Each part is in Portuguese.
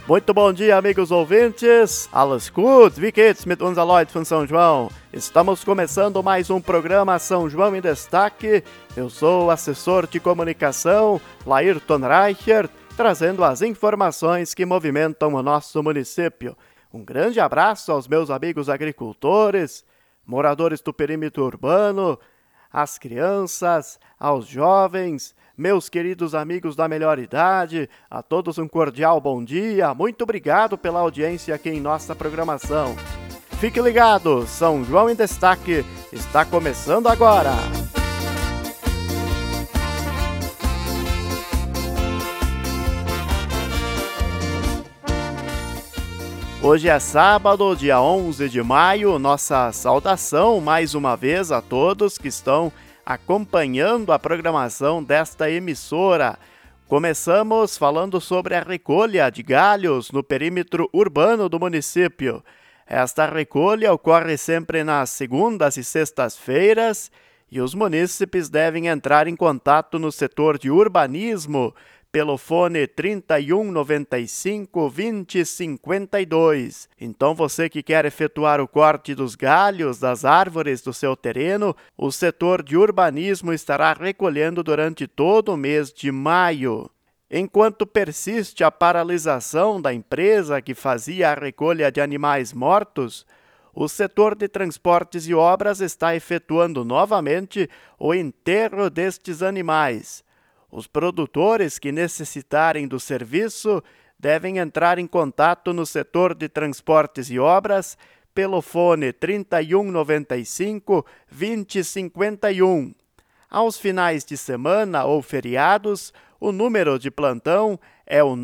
Muito bom dia, amigos ouvintes. Alles gut, wie geht's mit unser Leute von São João? Estamos começando mais um programa São João em Destaque. Eu sou o assessor de comunicação, Laírton Reichert, trazendo as informações que movimentam o nosso município. Um grande abraço aos meus amigos agricultores, moradores do perímetro urbano, às crianças, aos jovens, meus queridos amigos da melhor idade, a todos um cordial bom dia, muito obrigado pela audiência aqui em nossa programação. Fique ligado, São João em Destaque está começando agora. Hoje é sábado, dia 11 de maio, nossa saudação mais uma vez a todos que estão acompanhando a programação desta emissora. Começamos falando sobre a recolha de galhos no perímetro urbano do município. Esta recolha ocorre sempre nas segundas e sextas-feiras e os munícipes devem entrar em contato no setor de urbanismo pelo fone 3195 2052. Então você que quer efetuar o corte dos galhos das árvores do seu terreno, o setor de urbanismo estará recolhendo durante todo o mês de maio. Enquanto persiste a paralisação da empresa que fazia a recolha de animais mortos, o setor de transportes e obras está efetuando novamente o enterro destes animais. Os produtores que necessitarem do serviço devem entrar em contato no setor de transportes e obras pelo fone 3195 2051. Aos finais de semana ou feriados, o número de plantão é o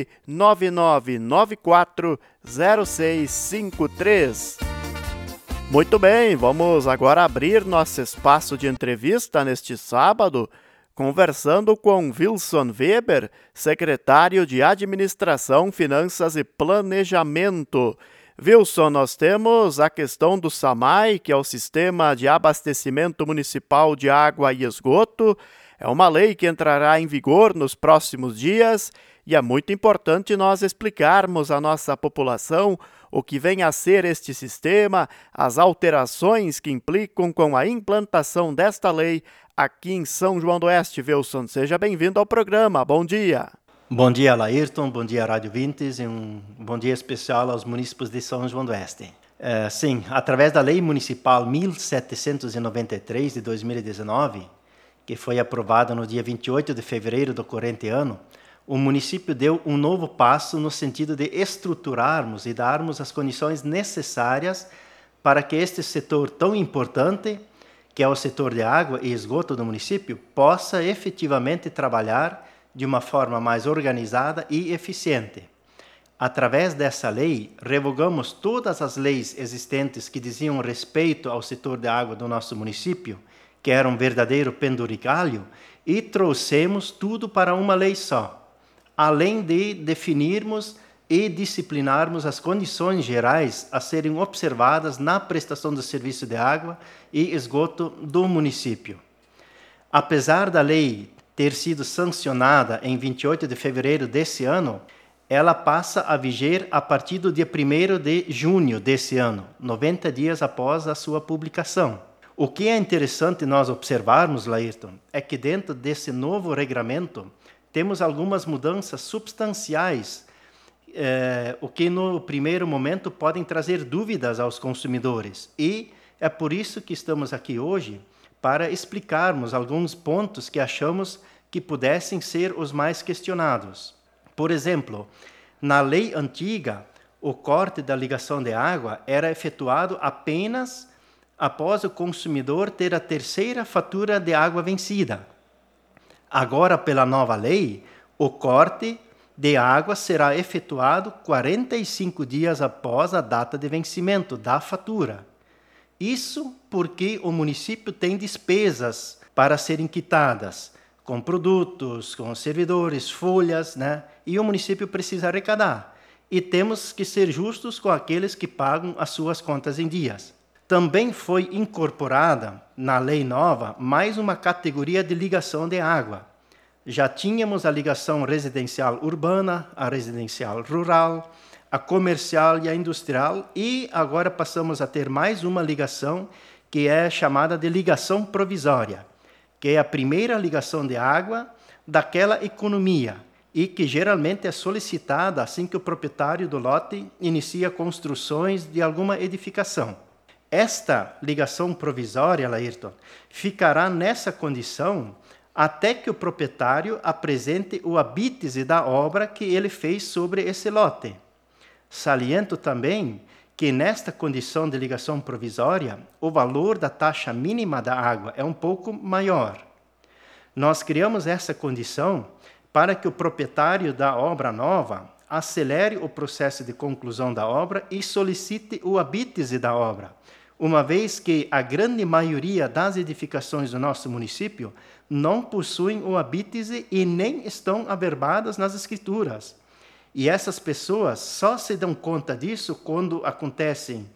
999940653. Muito bem, vamos agora abrir nosso espaço de entrevista neste sábado, conversando com Wilson Weber, secretário de Administração, Finanças e Planejamento. Wilson, nós temos a questão do SAMAI, que é o Sistema de Abastecimento Municipal de Água e Esgoto. É uma lei que entrará em vigor nos próximos dias e é muito importante nós explicarmos à nossa população o que vem a ser este sistema, as alterações que implicam com a implantação desta lei aqui em São João do Oeste. Wilson, seja bem-vindo ao programa. Bom dia. Bom dia, Laírton. Bom dia, Rádio Vintes. E um bom dia especial aos munícipes de São João do Oeste. Sim, através da Lei Municipal 1793 de 2019, que foi aprovada no dia 28 de fevereiro do corrente ano, o município deu um novo passo no sentido de estruturarmos e darmos as condições necessárias para que este setor tão importante, que é o setor de água e esgoto do município, possa efetivamente trabalhar de uma forma mais organizada e eficiente. Através dessa lei, revogamos todas as leis existentes que diziam respeito ao setor de água do nosso município, que era um verdadeiro penduricalho, e trouxemos tudo para uma lei só, além de definirmos e disciplinarmos as condições gerais a serem observadas na prestação do serviço de água e esgoto do município. Apesar da lei ter sido sancionada em 28 de fevereiro desse ano, ela passa a viger a partir do dia 1º de junho desse ano, 90 dias após a sua publicação. O que é interessante nós observarmos, Laírton, é que dentro desse novo regramento temos algumas mudanças substanciais, o que no primeiro momento podem trazer dúvidas aos consumidores. E é por isso que estamos aqui hoje, para explicarmos alguns pontos que achamos que pudessem ser os mais questionados. Por exemplo, na lei antiga, o corte da ligação de água era efetuado apenas após o consumidor ter a terceira fatura de água vencida. Agora, pela nova lei, o corte de água será efetuado 45 dias após a data de vencimento da fatura. Isso porque o município tem despesas para serem quitadas, com produtos, com servidores, folhas, né? E o município precisa arrecadar. E temos que ser justos com aqueles que pagam as suas contas em dias. Também foi incorporada na lei nova mais uma categoria de ligação de água, já tínhamos a ligação residencial urbana, a residencial rural, a comercial e a industrial, e agora passamos a ter mais uma ligação que é chamada de ligação provisória, que é a primeira ligação de água daquela economia e que geralmente é solicitada assim que o proprietário do lote inicia construções de alguma edificação. Esta ligação provisória, Laírton, ficará nessa condição até que o proprietário apresente o habite da obra que ele fez sobre esse lote. Saliento também que nesta condição de ligação provisória, o valor da taxa mínima da água é um pouco maior. Nós criamos essa condição para que o proprietário da obra nova acelere o processo de conclusão da obra e solicite o habite da obra, uma vez que a grande maioria das edificações do nosso município não possuem o habite e nem estão averbadas nas escrituras. E essas pessoas só se dão conta disso quando acontecem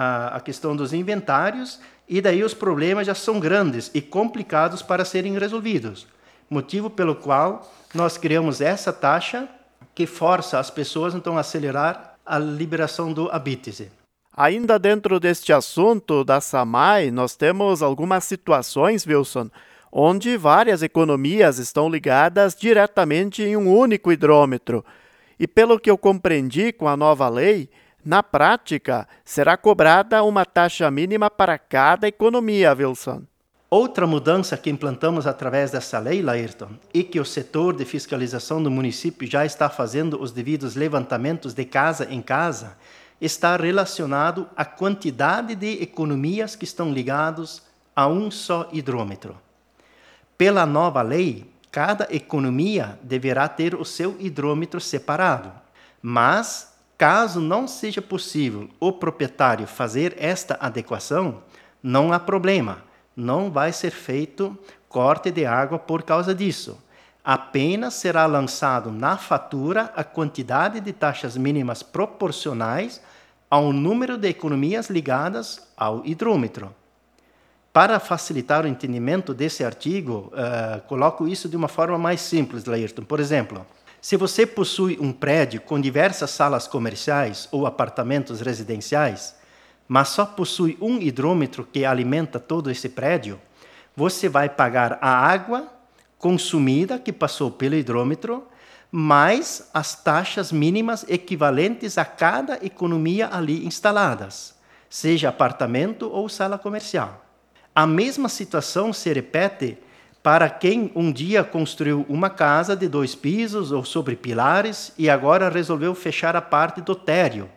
a questão dos inventários, e daí os problemas já são grandes e complicados para serem resolvidos. Motivo pelo qual nós criamos essa taxa que força as pessoas então a acelerar a liberação do habite. Ainda dentro deste assunto da SAMAI, nós temos algumas situações, Wilson, onde várias economias estão ligadas diretamente em um único hidrômetro. E pelo que eu compreendi com a nova lei, na prática, será cobrada uma taxa mínima para cada economia, Wilson. Outra mudança que implantamos através dessa lei, Laírton, e que o setor de fiscalização do município já está fazendo os devidos levantamentos de casa em casa, está relacionado à quantidade de economias que estão ligados a um só hidrômetro. Pela nova lei, cada economia deverá ter o seu hidrômetro separado, mas, caso não seja possível o proprietário fazer esta adequação, não há problema, não vai ser feito corte de água por causa disso. Apenas será lançado na fatura a quantidade de taxas mínimas proporcionais ao número de economias ligadas ao hidrômetro. Para facilitar o entendimento desse artigo, coloco isso de uma forma mais simples, Laírton. Por exemplo, se você possui um prédio com diversas salas comerciais ou apartamentos residenciais, mas só possui um hidrômetro que alimenta todo esse prédio, você vai pagar a água consumida que passou pelo hidrômetro, mais as taxas mínimas equivalentes a cada economia ali instaladas, seja apartamento ou sala comercial. A mesma situação se repete para quem um dia construiu uma casa de 2 pisos ou sobre pilares e agora resolveu fechar a parte do térreo,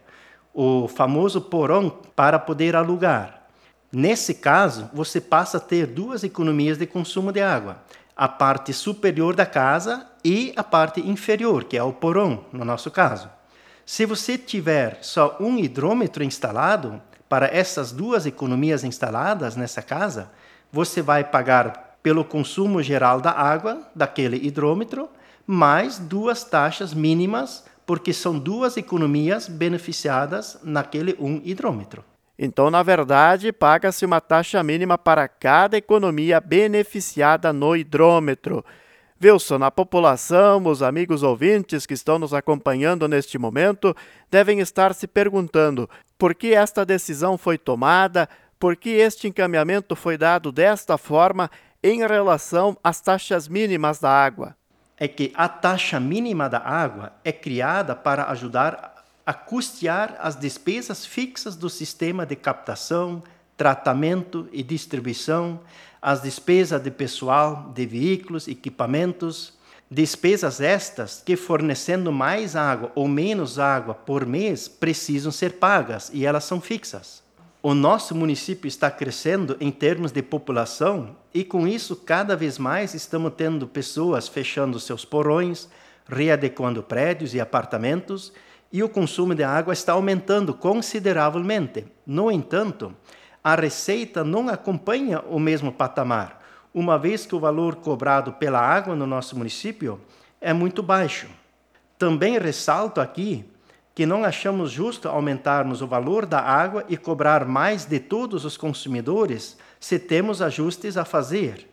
o famoso porão, para poder alugar. Nesse caso, você passa a ter 2 economias de consumo de água, a parte superior da casa e a parte inferior, que é o porão, no nosso caso. Se você tiver só um hidrômetro instalado, para essas 2 economias instaladas nessa casa, você vai pagar pelo consumo geral da água daquele hidrômetro, mais 2 taxas mínimas, porque são 2 economias beneficiadas naquele um hidrômetro. Então, na verdade, paga-se uma taxa mínima para cada economia beneficiada no hidrômetro. Wilson, a população, os amigos ouvintes que estão nos acompanhando neste momento, devem estar se perguntando por que esta decisão foi tomada, por que este encaminhamento foi dado desta forma em relação às taxas mínimas da água. É que a taxa mínima da água é criada para ajudar a custear as despesas fixas do sistema de captação, tratamento e distribuição, as despesas de pessoal, de veículos, equipamentos, despesas estas que, fornecendo mais água ou menos água por mês, precisam ser pagas e elas são fixas. O nosso município está crescendo em termos de população e, com isso, cada vez mais estamos tendo pessoas fechando seus porões, readequando prédios e apartamentos, e o consumo de água está aumentando consideravelmente. No entanto, a receita não acompanha o mesmo patamar, uma vez que o valor cobrado pela água no nosso município é muito baixo. Também ressalto aqui que não achamos justo aumentarmos o valor da água e cobrar mais de todos os consumidores se temos ajustes a fazer.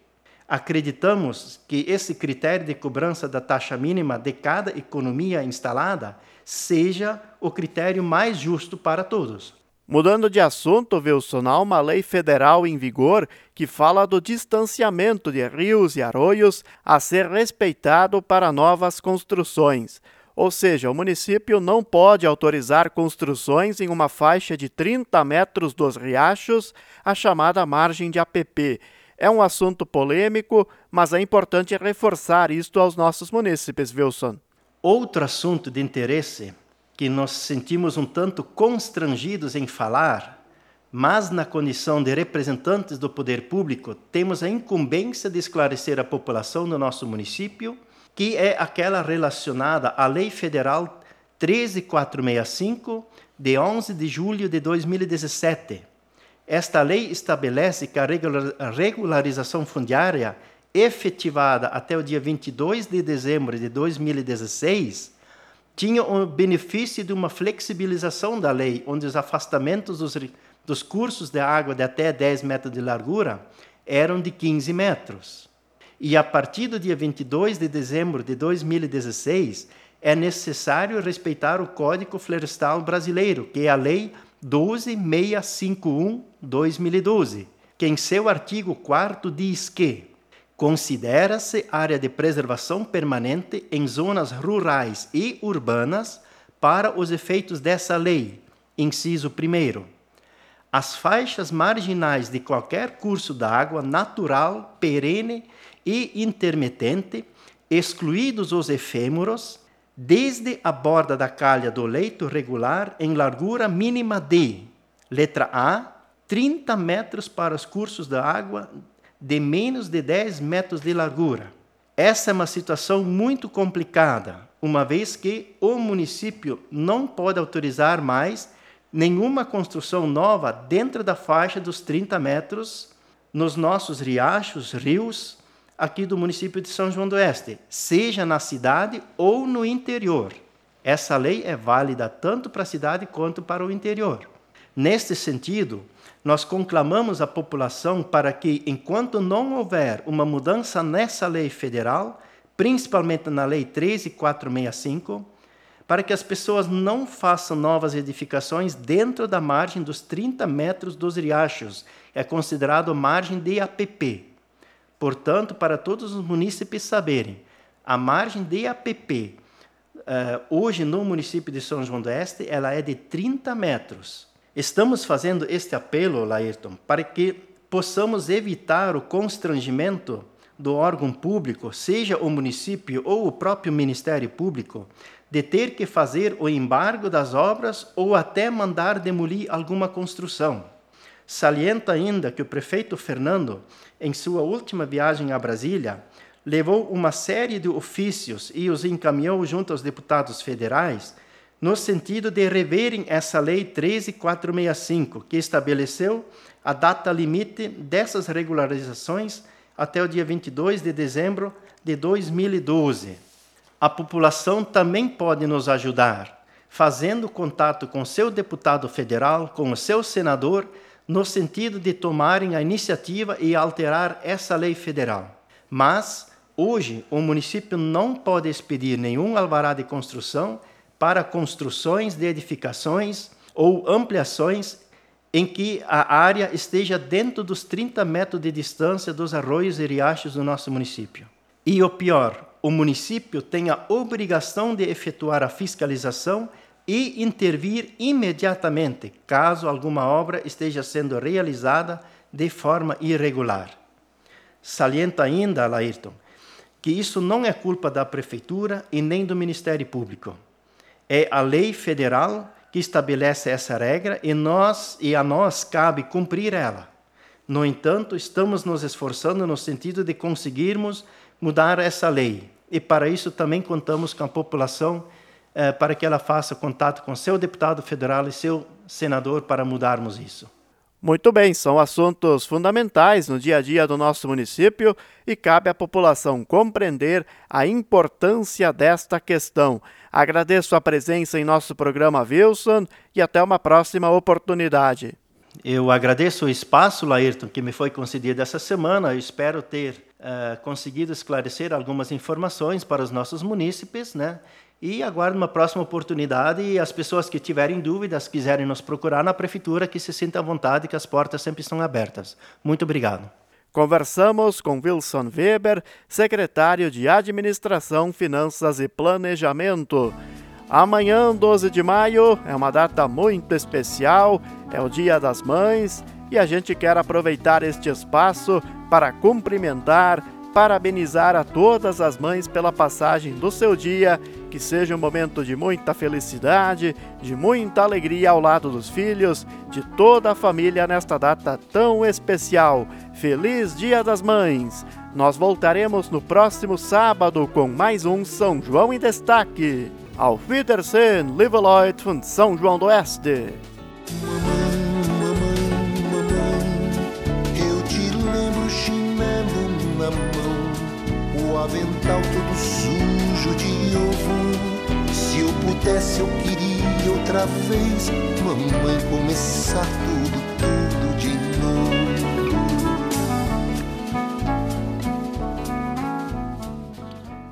Acreditamos que esse critério de cobrança da taxa mínima de cada economia instalada seja o critério mais justo para todos. Mudando de assunto, Wilson, há uma lei federal em vigor que fala do distanciamento de rios e arroios a ser respeitado para novas construções. Ou seja, o município não pode autorizar construções em uma faixa de 30 metros dos riachos, a chamada margem de APP. É um assunto polêmico, mas é importante reforçar isto aos nossos munícipes, Wilson. Outro assunto de interesse que nos sentimos um tanto constrangidos em falar, mas na condição de representantes do poder público, temos a incumbência de esclarecer a população do nosso município, que é aquela relacionada à Lei Federal 13465, de 11 de julho de 2017. Esta lei estabelece que a regularização fundiária efetivada até o dia 22 de dezembro de 2016 tinha o benefício de uma flexibilização da lei, onde os afastamentos dos cursos de água de até 10 metros de largura eram de 15 metros. E a partir do dia 22 de dezembro de 2016, é necessário respeitar o Código Florestal Brasileiro, que é a Lei 12.651/2012, que em seu artigo 4º diz que considera-se área de preservação permanente em zonas rurais e urbanas para os efeitos dessa lei. Inciso 1º. As faixas marginais de qualquer curso d'água natural, perene e intermitente, excluídos os efêmeros, desde a borda da calha do leito regular em largura mínima de, letra A, 30 metros para os cursos de água de menos de 10 metros de largura. Essa é uma situação muito complicada, uma vez que o município não pode autorizar mais nenhuma construção nova dentro da faixa dos 30 metros nos nossos riachos, rios, aqui do município de São João do Oeste, seja na cidade ou no interior. Essa lei é válida tanto para a cidade quanto para o interior. Neste sentido, nós conclamamos a população para que, enquanto não houver uma mudança nessa lei federal, principalmente na Lei 13.465, para que as pessoas não façam novas edificações dentro da margem dos 30 metros dos riachos. É considerado margem de APP. Portanto, para todos os munícipes saberem, a margem de APP, hoje no município de São João do Oeste, ela é de 30 metros. Estamos fazendo este apelo, Laírton, para que possamos evitar o constrangimento do órgão público, seja o município ou o próprio Ministério Público, de ter que fazer o embargo das obras ou até mandar demolir alguma construção. Saliento ainda que o prefeito Fernando, em sua última viagem a Brasília, levou uma série de ofícios e os encaminhou junto aos deputados federais, no sentido de reverem essa Lei 13.465, que estabeleceu a data limite dessas regularizações até o dia 22 de dezembro de 2012. A população também pode nos ajudar, fazendo contato com seu deputado federal, com o seu senador, no sentido de tomarem a iniciativa e alterar essa lei federal. Mas, hoje, o município não pode expedir nenhum alvará de construção para construções de edificações ou ampliações em que a área esteja dentro dos 30 metros de distância dos arroios e riachos do nosso município. E o pior, o município tem a obrigação de efetuar a fiscalização e intervir imediatamente, caso alguma obra esteja sendo realizada de forma irregular. Saliento ainda, Laírton, que isso não é culpa da Prefeitura e nem do Ministério Público. É a lei federal que estabelece essa regra e a nós cabe cumprir ela. No entanto, estamos nos esforçando no sentido de conseguirmos mudar essa lei. E para isso também contamos com a população para que ela faça contato com seu deputado federal e seu senador para mudarmos isso. Muito bem, são assuntos fundamentais no dia a dia do nosso município e cabe à população compreender a importância desta questão. Agradeço a presença em nosso programa, Wilson, e até uma próxima oportunidade. Eu agradeço o espaço, Laírton, que me foi concedido essa semana. Eu espero ter conseguido esclarecer algumas informações para os nossos munícipes, né? E aguardo uma próxima oportunidade e as pessoas que tiverem dúvidas, quiserem nos procurar na prefeitura, que se sintam à vontade, que as portas sempre estão abertas. Muito obrigado. Conversamos com Wilson Weber, secretário de Administração, Finanças e Planejamento. Amanhã, 12 de maio, é uma data muito especial, é o Dia das Mães, e a gente quer aproveitar este espaço para cumprimentar, parabenizar a todas as mães pela passagem do seu dia, que seja um momento de muita felicidade, de muita alegria ao lado dos filhos, de toda a família nesta data tão especial. Feliz Dia das Mães! Nós voltaremos no próximo sábado com mais um São João em Destaque. Auf Wiedersehen, liebe Leute von São João do Oeste! O avental todo sujo de ovo. Se eu pudesse, eu queria outra vez, mamãe, começar tudo.